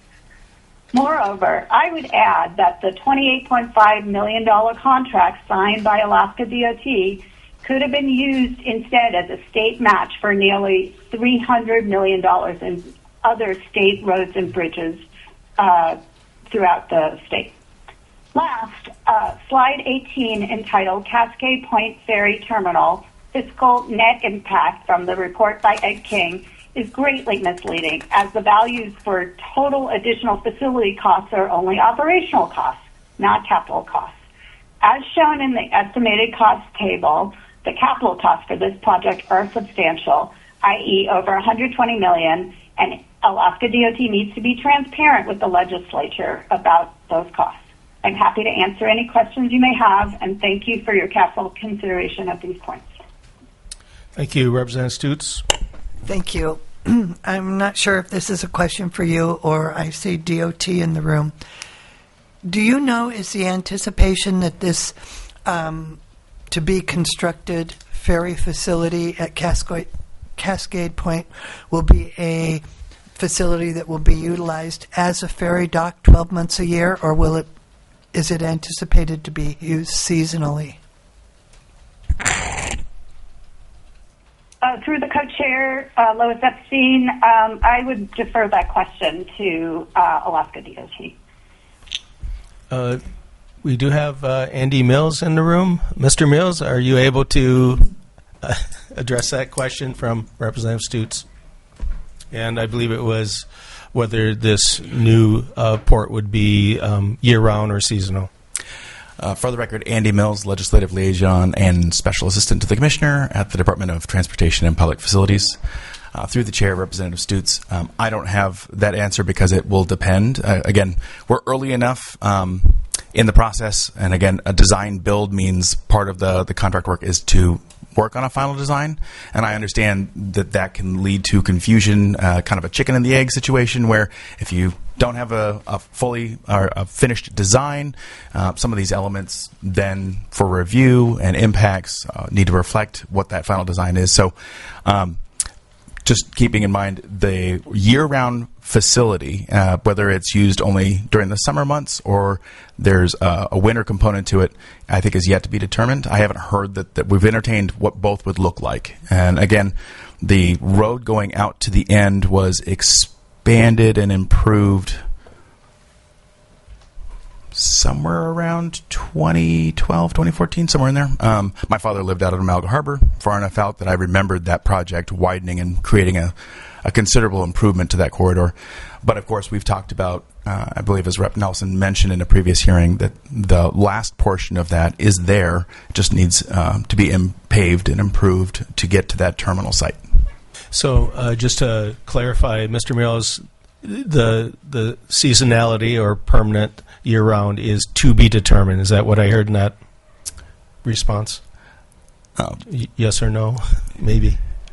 Moreover, I would add that the twenty-eight point five million dollars contract signed by Alaska D O T could have been used instead as a state match for nearly three hundred million dollars in other state roads and bridges uh, throughout the state. Last, uh, slide eighteen, entitled Cascade Point Ferry Terminal, Fiscal Net Impact from the report by Ed King, is greatly misleading, as the values for total additional facility costs are only operational costs, not capital costs. As shown in the estimated cost table, the capital costs for this project are substantial, that is over one hundred twenty million dollars, and Alaska D O T needs to be transparent with the legislature about those costs. I'm happy to answer any questions you may have, and thank you for your careful consideration of these points. Thank you, Representative Stutes. Thank you. I'm not sure if this is a question for you or I see D O T in the room. Do you know, is the anticipation that this um, to be constructed ferry facility at Cascade, Cascade Point will be a facility that will be utilized as a ferry dock twelve months a year, or will it, is it anticipated to be used seasonally? Uh, through the co-chair, uh, Lois Epstein, um, I would defer that question to uh, Alaska D O T. Uh, we do have uh, Andy Mills in the room. Mister Mills, are you able to uh, address that question from Representative Stutes? And I believe it was whether this new uh, port would be um, year-round or seasonal. Uh, for the record, Andy Mills, Legislative Liaison and Special Assistant to the Commissioner at the Department of Transportation and Public Facilities. Uh, through the Chair, Representative Stutes, um, I don't have that answer because it will depend. Uh, again, we're early enough um, in the process, and again, a design build means part of the, the contract work is to work on a final design, and I understand that that can lead to confusion, uh, kind of a chicken and the egg situation where if you don't have a, a fully or a finished design, uh, some of these elements then for review and impacts uh, need to reflect what that final design is. So um, just keeping in mind the year-round facility, uh, whether it's used only during the summer months or there's a, a winter component to it, I think is yet to be determined. I haven't heard that, that we've entertained what both would look like. And again, the road going out to the end was expanded and improved somewhere around twenty twelve, twenty fourteen, somewhere in there. Um, my father lived out of Amalga Harbor, far enough out that I remembered that project widening and creating a, a considerable improvement to that corridor. But of course, we've talked about, uh, I believe as Rep Nelson mentioned in a previous hearing, that the last portion of that is there, just needs uh, to be im- paved and improved to get to that terminal site. So uh, just to clarify, Mister Mills, the the seasonality or permanent year-round is to be determined. Is that what I heard in that response? Oh. Y- yes or no? Maybe.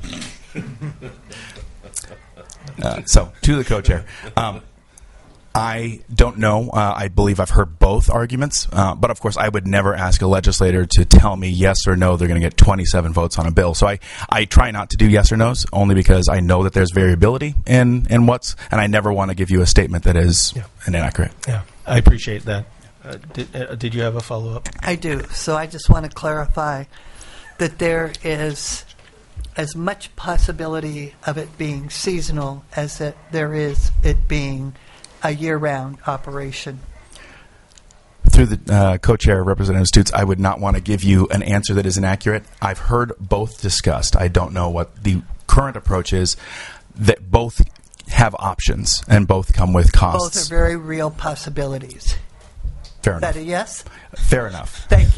Uh, so, to the co-chair. Um, I don't know. Uh, I believe I've heard both arguments. Uh, but, of course, I would never ask a legislator to tell me yes or no they're going to get twenty-seven votes on a bill. So I, I try not to do yes or no's, only because I know that there's variability in, in what's, and I never want to give you a statement that is yeah. inaccurate. Yeah, I appreciate that. Uh, did, uh, did you have a follow-up? I do. So I just want to clarify that there is as much possibility of it being seasonal as that there is it being a year-round operation? Through the uh, co-chair, Representative Stutes, I would not want to give you an answer that is inaccurate. I've heard both discussed. I don't know what the current approach is. That both have options and both come with costs. Both are very real possibilities. Fair Is that enough. a yes? Fair enough. Thank you.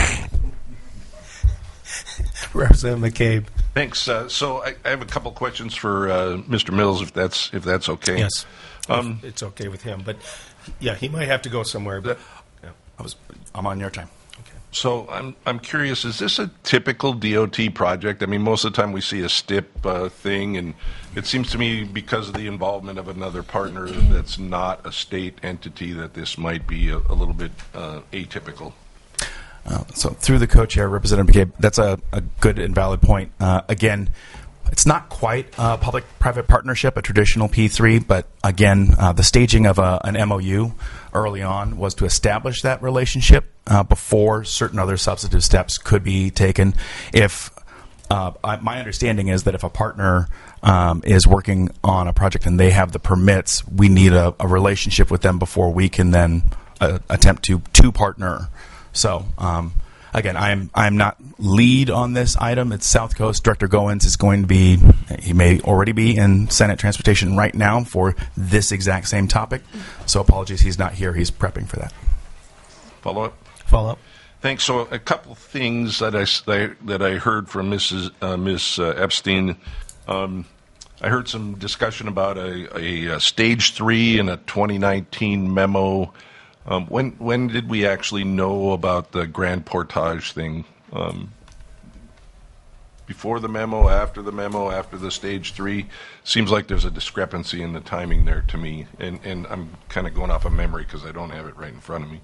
Representative McCabe. Thanks. Uh, so I, I have a couple questions for uh, Mister Mills, if that's if that's okay. Yes. Um, It's okay with him, but yeah, he might have to go somewhere. But yeah. I was, I'm on your time. So I'm I'm curious. Is this a typical D O T project? I mean, most of the time we see a S T I P uh, thing, and it seems to me because of the involvement of another partner that's not a state entity that this might be a, a little bit uh, atypical. Uh, so through the co-chair, Representative McCabe, that's a, a good and valid point. Uh, again, it's not quite a public-private partnership, a traditional P three, but again, uh, the staging of a, an M O U early on was to establish that relationship uh, before certain other substantive steps could be taken. If uh, I, my understanding is that if a partner um, is working on a project and they have the permits, we need a, a relationship with them before we can then uh, attempt to to partner. So. Um, Again, I'm I'm not lead on this item. It's South Coast. Director Goins is going to be, he may already be in Senate Transportation right now for this exact same topic. So apologies, he's not here. He's prepping for that. Follow up. Follow up. Thanks. So a couple things that I that I heard from Missus Uh, Miss uh, Epstein. Um, I heard some discussion about a, a, a stage three in a twenty nineteen memo. Um, when when did we actually know about the Grand Portage thing? Um, before the memo, after the memo, after the stage three? Seems like there's a discrepancy in the timing there to me, and, and I'm kind of going off of memory because I don't have it right in front of me.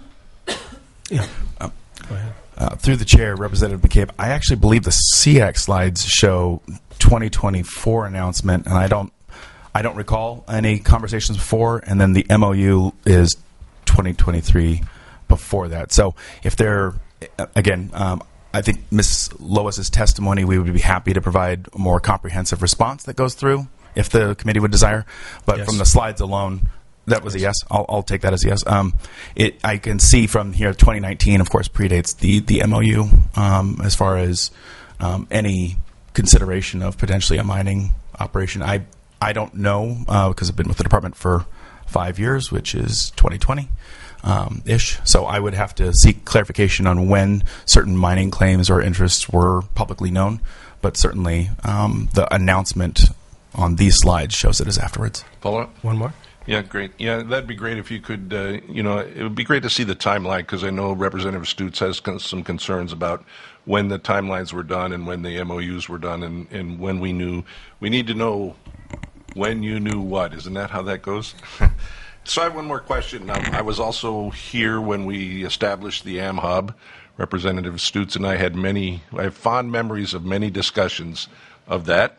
Yeah. Go ahead. Uh, through the chair, Representative McCabe, I actually believe the C A C slides show twenty twenty-four announcement, and I don't I don't recall any conversations before, and then the M O U is twenty twenty-three before that. So if they're, again, um, I think Miz Lois's testimony, we would be happy to provide a more comprehensive response that goes through if the committee would desire. But Yes. from the slides alone, that was a yes. I'll, I'll take that as a yes. Um, it, I can see from here, twenty nineteen, of course, predates the, the M O U um, as far as um, any consideration of potentially a mining operation. I, I don't know because uh, I've been with the department for five years, which is twenty twenty um, ish. So I would have to seek clarification on when certain mining claims or interests were publicly known. But certainly um, the announcement on these slides shows it as afterwards. Follow up? One more. Yeah, great. Yeah, that'd be great if you could, uh, you know, it would be great to see the timeline because I know Representative Stutes has con- some concerns about when the timelines were done and when the M O Us were done and, and when we knew. We need to know when you knew what. Isn't that how that goes? So I have one more question. Um, I was also here when we established the A M H O B. Representative Stutes and I had many, I have fond memories of many discussions of that.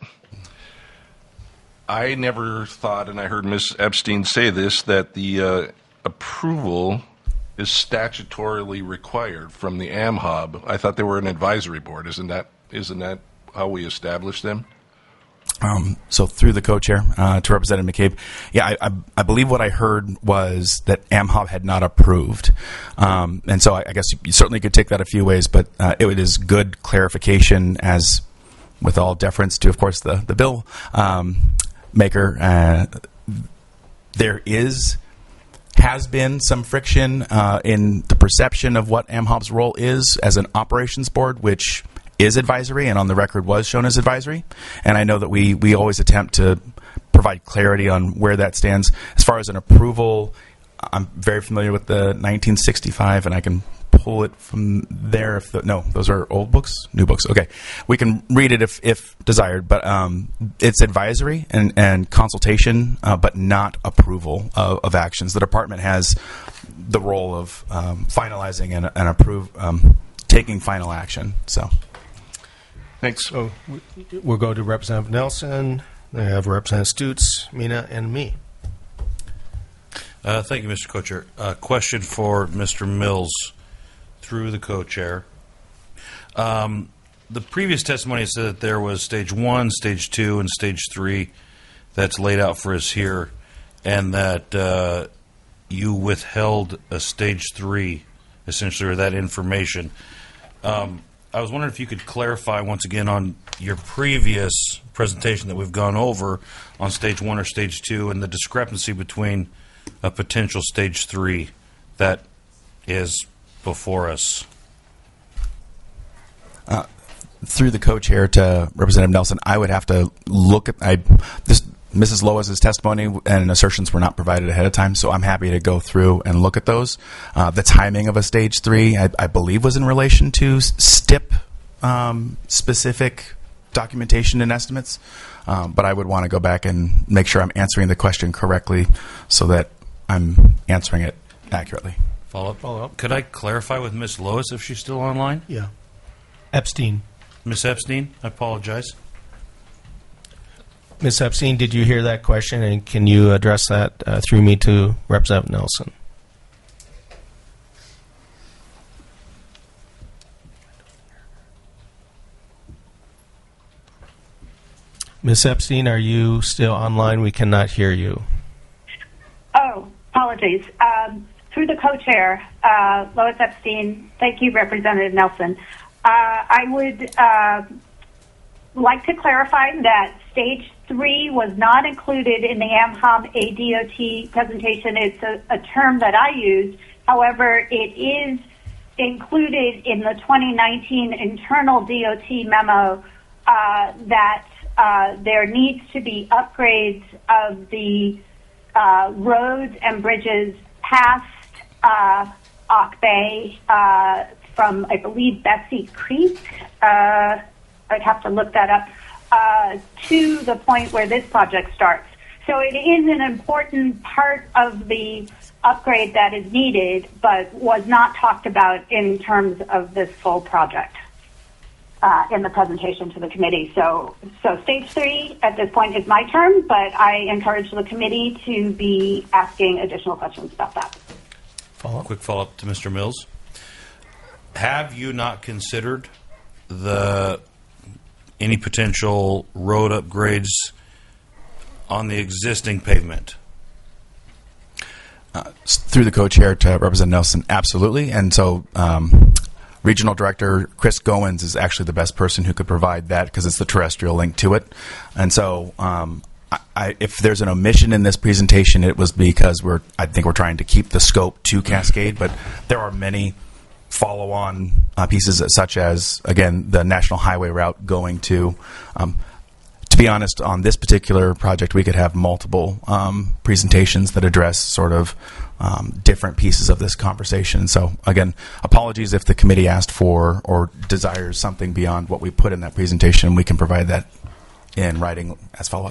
I never thought, and I heard Miz Epstein say this, that the uh, approval is statutorily required from the A M H O B. I thought they were an advisory board. Isn't that isn't that how we established them? Um, so through the co-chair uh, to Representative McCabe, yeah, I, I, I believe what I heard was that A M H O B had not approved, um, and so I, I guess you certainly could take that a few ways, but uh, it is good clarification, as with all deference to, of course, the the bill um, maker. Uh, there is has been some friction uh, in the perception of what A M H O B's role is as an operations board, which is advisory and on the record was shown as advisory. And I know that we, we always attempt to provide clarity on where that stands. As far as an approval, I'm very familiar with the nineteen sixty-five, and I can pull it from there. If the, no, those are old books, new books. Okay, we can read it if, if desired, but um, it's advisory and, and consultation, uh, but not approval of, of actions. The department has the role of um, finalizing and, and approve, um, taking final action. So. Thanks. So we- we'll go to Representative Nelson. They have Representative Stutes, Mina, and me. Uh, thank you, Mister Co-Chair. Uh, question for Mister Mills through the co-chair. Um, the previous testimony said that there was stage one, stage two, and stage three that's laid out for us here. and that uh, you withheld a stage three, essentially, or that information. Um, I was wondering if you could clarify once again on your previous presentation that we've gone over on stage one or stage two and the discrepancy between a potential stage three that is before us. Uh, through the co-chair to Representative Nelson, I would have to look at I this Missus Lois's testimony and assertions were not provided ahead of time, so I'm happy to go through and look at those. Uh, the timing of a stage three, I, I believe, was in relation to S T I P um, specific documentation and estimates, um, but I would want to go back and make sure I'm answering the question correctly so that I'm answering it accurately. Follow up. Follow up. Could I clarify with Miss Lois if she's still online? Yeah. Epstein. Miss Epstein, I apologize. Miz Epstein, did you hear that question, and can you address that uh, through me to Representative Nelson? Miz Epstein, are you still online? We cannot hear you. Oh, apologies. Um, through the co-chair, uh, Lois Epstein, thank you, Representative Nelson. Uh, I would uh, like to clarify that stage three was not included in the AmHom A D O T presentation. It's a, a term that I used. However, it is included in the twenty nineteen internal D O T memo uh, that uh, there needs to be upgrades of the uh, roads and bridges past uh, Auk Bay uh, from, I believe, Bessie Creek. Uh, I'd have to look that up. Uh, to the point where this project starts. So it is an important part of the upgrade that is needed, but was not talked about in terms of this full project uh, in the presentation to the committee. So, so stage three at this point is my term, but I encourage the committee to be asking additional questions about that. Follow up. Quick follow-up to Mister Mills. Have you not considered the any potential road upgrades on the existing pavement? Uh, through the co-chair to Representative Nelson, absolutely. And so um, Regional Director Chris Goins is actually the best person who could provide that because it's the terrestrial link to it. And so um, I, I, if there's an omission in this presentation, it was because we're I think we're trying to keep the scope to Cascade, but there are many follow-on uh, pieces such as, again, the National Highway route going to, um, to be honest, on this particular project, we could have multiple um, presentations that address sort of um, different pieces of this conversation. So, again, apologies if the committee asked for or desires something beyond what we put in that presentation. We can provide that in writing as follow-up.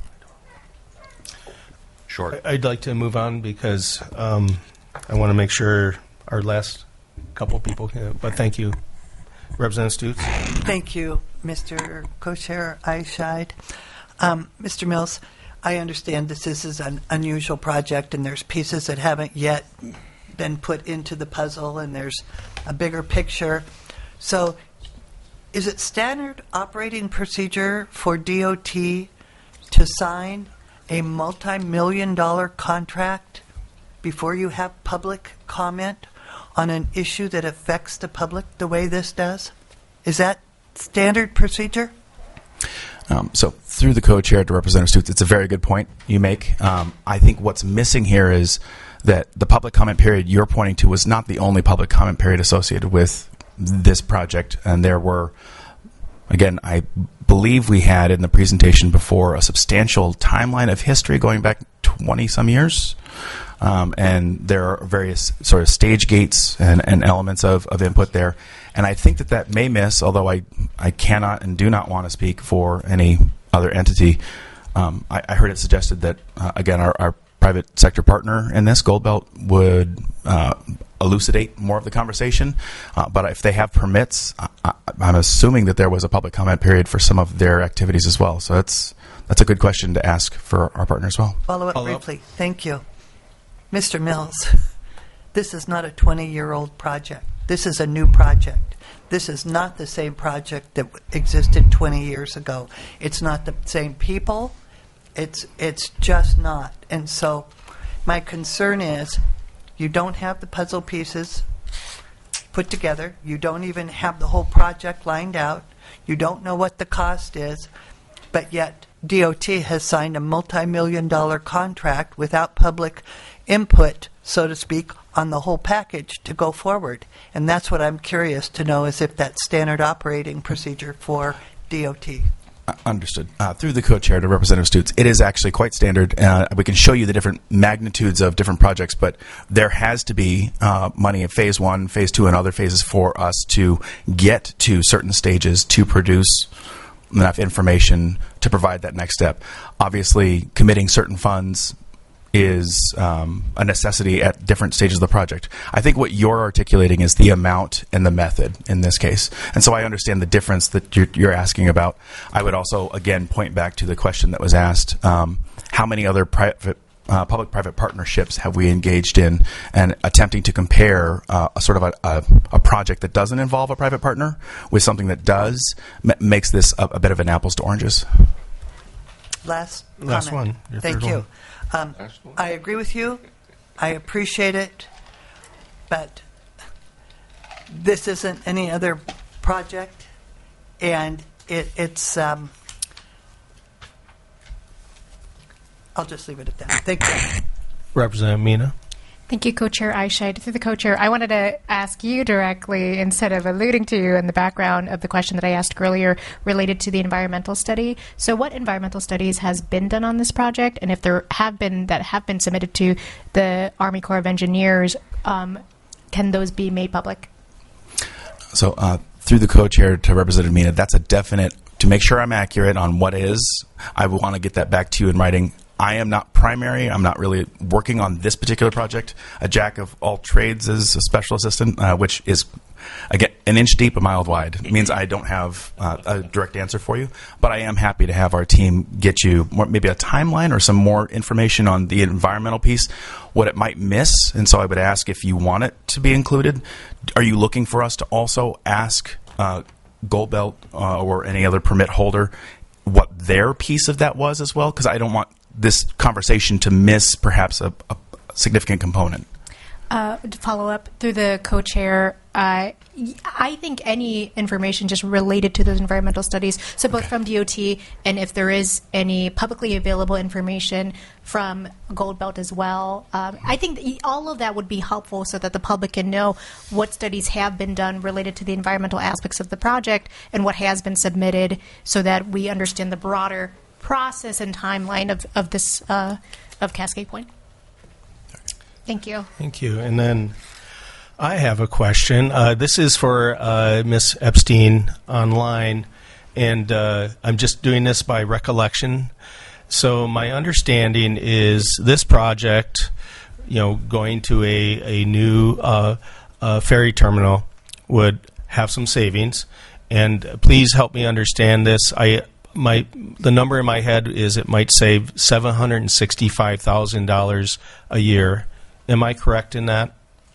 Short. I'd like to move on because um, I want to make sure our last couple people can, but thank you. Representative Stutes. Thank you, Mister Co-Chair Eichscheid. Um, Mister Mills, I understand this, this is an unusual project and there's pieces that haven't yet been put into the puzzle and there's a bigger picture. So is it standard operating procedure for D O T to sign a multi-million dollar contract before you have public comment on an issue that affects the public the way this does? Is that standard procedure? Um, so through the co-chair to Representative Stutes, it's a very good point you make. Um, I think what's missing here is that the public comment period you're pointing to was not the only public comment period associated with this project. And there were, again, I believe we had in the presentation before a substantial timeline of history going back twenty-some years. Um, and there are various sort of stage gates and, and elements of, of input there. And I think that that may miss, although I, I cannot and do not want to speak for any other entity. Um, I, I heard it suggested that, uh, again, our, our private sector partner in this, Goldbelt, would uh, elucidate more of the conversation. Uh, but if they have permits, I, I'm assuming that there was a public comment period for some of their activities as well. So that's, that's a good question to ask for our partner as well. Follow up Follow up. briefly. Thank you. Mister Mills, this is not a twenty-year-old project. This is a new project. This is not the same project that existed twenty years ago. It's not the same people. It's it's just not. And so my concern is you don't have the puzzle pieces put together. You don't even have the whole project lined out. You don't know what the cost is, but yet D O T has signed a multi-million dollar contract without public input, so to speak, on the whole package to go forward. And that's what I'm curious to know, is if that's standard operating procedure for D O T. Uh, Understood. Uh, through the co-chair to Representative Stutes, it is actually quite standard. Uh, we can show you the different magnitudes of different projects, but there has to be uh, money in phase one, phase two, and other phases for us to get to certain stages to produce enough information to provide that next step. Obviously, committing certain funds is um, a necessity at different stages of the project. I think what you're articulating is the amount and the method in this case. And so I understand the difference that you're, you're asking about. I would also, again, point back to the question that was asked. Um, how many other private, uh, public-private partnerships have we engaged in, and attempting to compare uh, a sort of a, a, a project that doesn't involve a private partner with something that does m- makes this a, a bit of an apples to oranges. Last Last comment. one. Your Thank third you. one. Um, Last one. I agree with you. I appreciate it. But this isn't any other project. And it, it's, um, I'll just leave it at that. Thank you. Representative Mina. Thank you, Co-Chair Eichscheid. Through the Co-Chair, I wanted to ask you directly, instead of alluding to you in the background of the question that I asked earlier related to the environmental study. So what environmental studies has been done on this project? And if there have been that have been submitted to the Army Corps of Engineers, um, can those be made public? So uh, through the co-chair to Representative Mina, that's a definite, to make sure I'm accurate on what is, I want to get that back to you in writing. I am not primary. I'm not really working on this particular project. A jack of all trades is a special assistant, uh, which is, again, an inch deep, a mile wide. It means I don't have uh, a direct answer for you, but I am happy to have our team get you more, maybe a timeline or some more information on the environmental piece, what it might miss. And so I would ask if you want it to be included. Are you looking for us to also ask uh, Gold Belt uh, or any other permit holder what their piece of that was as well? Because I don't want this conversation to miss perhaps a, a significant component. Uh, to follow up through the co-chair, uh, I think any information just related to those environmental studies, so both from D O T and if there is any publicly available information from Gold Belt as well, um, I think that all of that would be helpful so that the public can know what studies have been done related to the environmental aspects of the project and what has been submitted, so that we understand the broader process and timeline of, of this uh, of Cascade Point. Thank you. Thank you. And then I have a question. Uh, this is for uh, Miz Epstein online, and uh, I'm just doing this by recollection. So my understanding is this project, you know, going to a, a new uh, uh, ferry terminal would have some savings. And please help me understand this. I my the number in my head is it might save seven hundred sixty-five thousand dollars a year. Am I correct in that?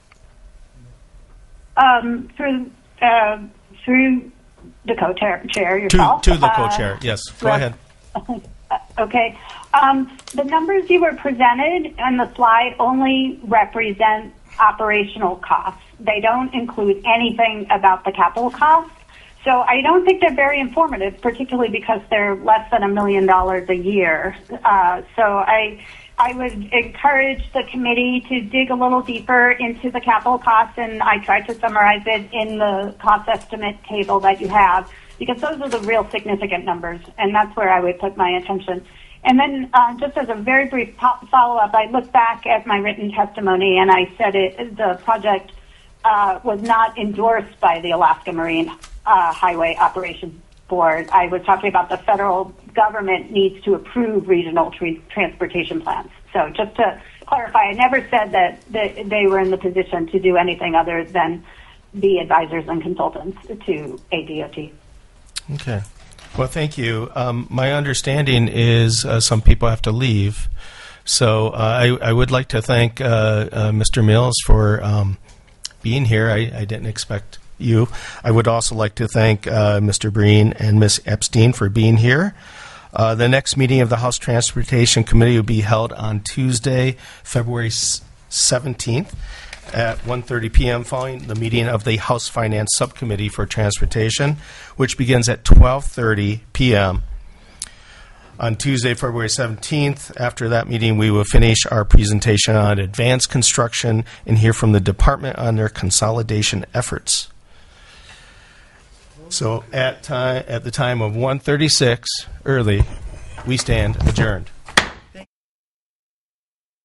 Um, through uh, through the co-chair chair yourself. To, to the uh, co-chair, yes. Go right. ahead. Okay. Um, the numbers you were presented on the slide only represent operational costs. They don't include anything about the capital costs. So I don't think they're very informative, particularly because they're less than a million dollars a year. Uh, so I, I would encourage the committee to dig a little deeper into the capital costs, and I tried to summarize it in the cost estimate table that you have, because those are the real significant numbers, and that's where I would put my attention. And then uh, just as a very brief follow-up, I looked back at my written testimony, and I said it, the project uh, was not endorsed by the Alaska Marine Uh, Highway Operations Board. I was talking about the federal government needs to approve regional tra- transportation plans. So just to clarify, I never said that, that they were in the position to do anything other than be advisors and consultants to A D O T. Okay. Well, thank you. Um, my understanding is uh, some people have to leave. So uh, I, I would like to thank uh, uh, Mister Mills for um, being here. I, I didn't expect you. I would also like to thank uh, Mister Breen and Miz Epstein for being here. Uh, the next meeting of the House Transportation Committee will be held on Tuesday, February seventeenth at one thirty p.m. following the meeting of the House Finance Subcommittee for Transportation, which begins at twelve thirty p.m. on Tuesday, February seventeenth. After that meeting, we will finish our presentation on advanced construction and hear from the department on their consolidation efforts. So at time at the time of one thirty-six early, we stand adjourned.